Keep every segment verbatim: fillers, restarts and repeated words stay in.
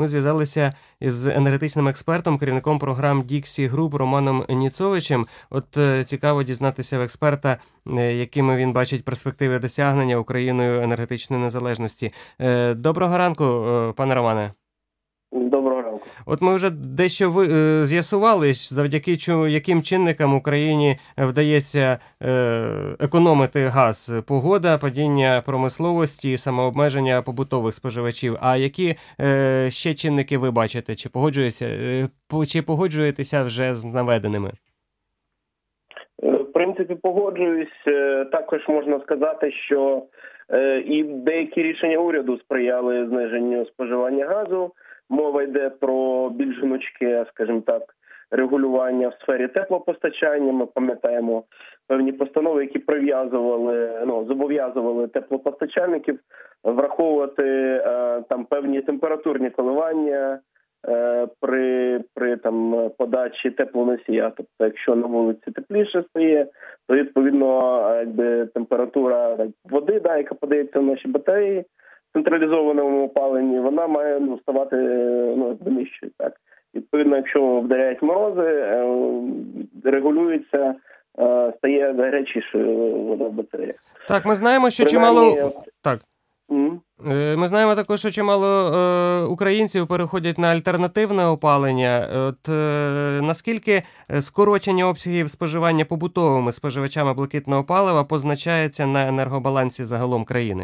ми зв'язалися із енергетичним експертом, керівником програм Dixie Group Романом Ніцовичем. От е, цікаво дізнатися в експерта, е, якими він бачить перспективи досягнення Україною енергетичної незалежності. Е, доброго ранку, е, пане Романе. Доброго ранку. От ми вже дещо ви, е, з'ясували, завдяки чому, яким чинникам Україні вдається е, економити газ. Погода, падіння промисловості, самообмеження побутових споживачів. А які е, ще чинники ви бачите? Чи погоджуєтеся, е, по, чи погоджуєтеся вже з наведеними? В принципі, погоджуюсь. Також можна сказати, що і деякі рішення уряду сприяли зниженню споживання газу. Мова йде про більш гнучке, скажімо так, регулювання в сфері теплопостачання. Ми пам'ятаємо певні постанови, які прив'язували, ну, зобов'язували теплопостачальників враховувати е, там певні температурні коливання е, при, при там подачі теплоносія. Тобто, якщо на вулиці тепліше стає, то відповідно якби температура води, да, яка подається в наші батареї, централізованому опаленні, вона має ну, ставати ну, нижчою. Так. Відповідно, якщо вдаряють морози, регулюється, стає гарячішою вода в батареях. Так, ми знаємо, що Принаймні... чимало... Так. Mm-hmm. Ми знаємо також, що чимало е, українців переходять на альтернативне опалення. От е, наскільки скорочення обсягів споживання побутовими споживачами блакитного палива позначається на енергобалансі загалом країни?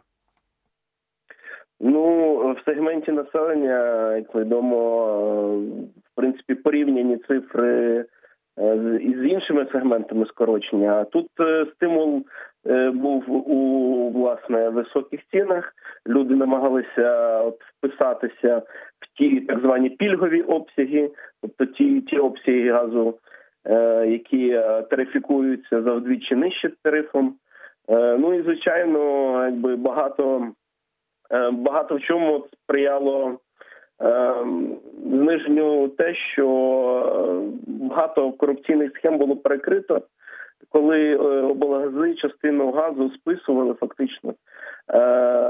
Ну, в сегменті населення, як відомо, в принципі, порівняні цифри із іншими сегментами скорочення. А тут стимул був у, власне, високих цінах. Люди намагалися от, вписатися в ті так звані пільгові обсяги, тобто ті, ті обсяги газу, які тарифікуються за вдвічі нижче тарифом. Ну і, звичайно, якби багато... Багато в чому сприяло е, зниженню те, що багато корупційних схем було перекрито, коли облгази частину газу списували фактично е,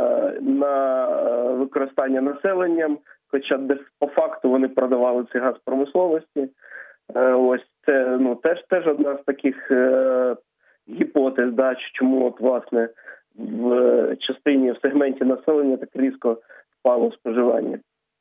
на використання населенням, хоча де по факту вони продавали цей газ промисловості. Е, ось це ну теж теж одна з таких е, гіпотез, да, чому от власне в частині, в сегменті населення так різко впало споживання.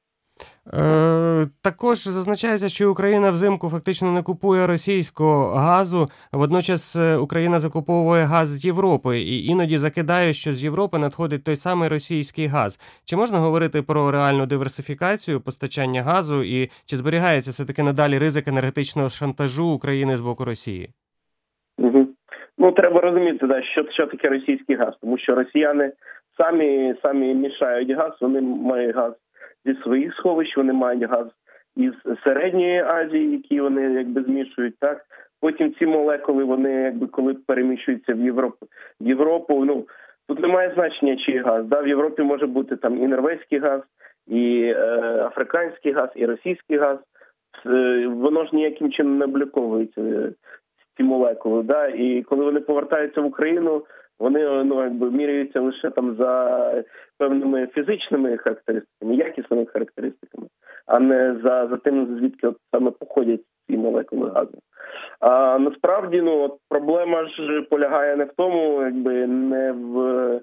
Е, також зазначається, що Україна взимку фактично не купує російського газу, водночас Україна закуповує газ з Європи і іноді закидає, що з Європи надходить той самий російський газ. Чи можна говорити про реальну диверсифікацію постачання газу і чи зберігається все-таки надалі ризик енергетичного шантажу України з боку Росії? Угу. Ну, треба розуміти, да, що, що таке російський газ, тому що росіяни самі, самі мішають газ, вони мають газ зі своїх сховищ, вони мають газ із Середньої Азії, які вони якби змішують, так. Потім ці молекули, вони якби коли переміщуються в Європу, в Європу, ну, тут немає значення, чий газ, да, в Європі може бути там і норвезький газ, і е, африканський газ, і російський газ, е, воно ж ніяким чином не обліковується, ці молекули, да, і коли вони повертаються в Україну, вони ну якби міряються лише там за певними фізичними характеристиками, якісними характеристиками, а не за, за тим, звідки от саме походять ці молекули газу. А насправді, ну от проблема ж полягає не в тому, якби не в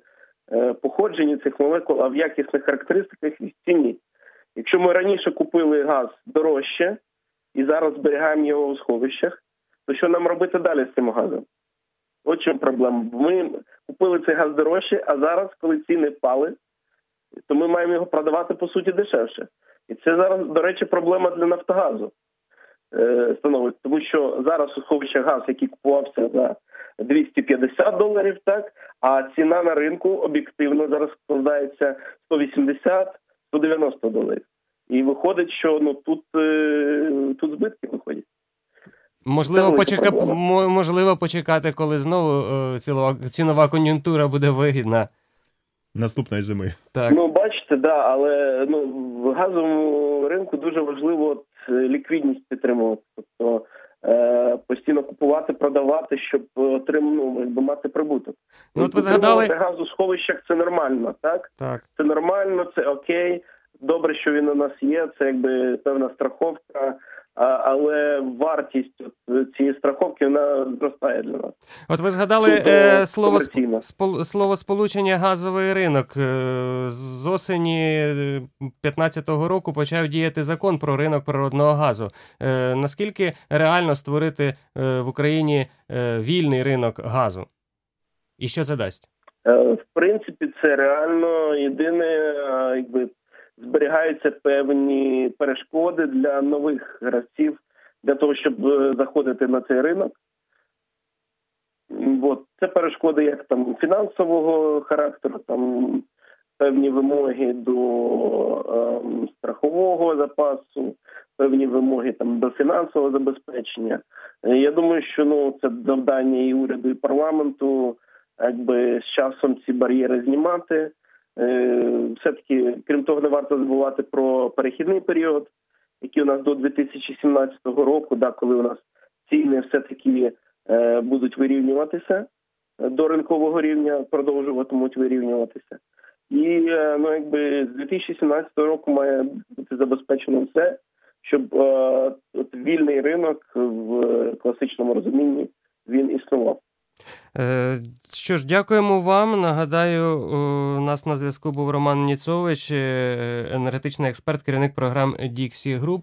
е, походженні цих молекул, а в якісних характеристиках і в ціні. Якщо ми раніше купили газ дорожче і зараз зберігаємо його у сховищах, то що нам робити далі з цим газом? От чим проблема. Ми купили цей газ дорожче, а зараз, коли ціни впали, то ми маємо його продавати, по суті, дешевше. І це зараз, до речі, проблема для Нафтогазу е, становить. Тому що зараз у сховищах газ, який купувався за двісті п'ятдесят доларів, так, а ціна на ринку об'єктивно зараз складається сто вісімдесят - сто дев'яносто доларів. І виходить, що ну тут, е, тут збитки виходять. Можливо, почека... Можливо, почекати, коли знову е, цілова... цінова кон'юнктура буде вигідна. Наступної зими. Так. Ну, бачите, да, але ну, в газовому ринку дуже важливо от, ліквідність підтримувати. Тобто е, постійно купувати, продавати, щоб отримати, ну, мати прибуток. Ну, от ви згадали... газ у сховищах – це нормально, так? Так. Це нормально, це окей. добре, що він у нас є. Це якби певна страховка, а, але вартість от цієї страховки вона зростає для нас. От ви згадали Тобто, е, слово, комерційно. спол, слово сполучення газовий ринок. Е, з осені п'ятнадцятого року почав діяти закон про ринок природного газу. Е, наскільки реально створити е, в Україні е, вільний ринок газу? І що це дасть? Е, В принципі, це реально єдине, е, якби зберігаються певні перешкоди для нових гравців для того, щоб е, заходити на цей ринок. М, От. Це перешкоди як там фінансового характеру, там певні вимоги до ем, страхового запасу, певні вимоги там до фінансового забезпечення. Е, Я думаю, що ну це завдання і уряду, і парламенту, якби з часом ці бар'єри знімати. Е, Все-таки, крім того, не варто забувати про перехідний період, який у нас до дві тисячі сімнадцятого року, да, коли у нас ціни все-таки е, будуть вирівнюватися е, до ринкового рівня, продовжуватимуть вирівнюватися. І е, ну, якби з дві тисячі сімнадцятого року має бути забезпечено все, щоб е, от вільний ринок в класичному розумінні він існував. Е, Що ж, дякуємо вам. Нагадаю, у нас на зв'язку був Роман Ніцович, е, енергетичний експерт, керівник програм Dixie Group.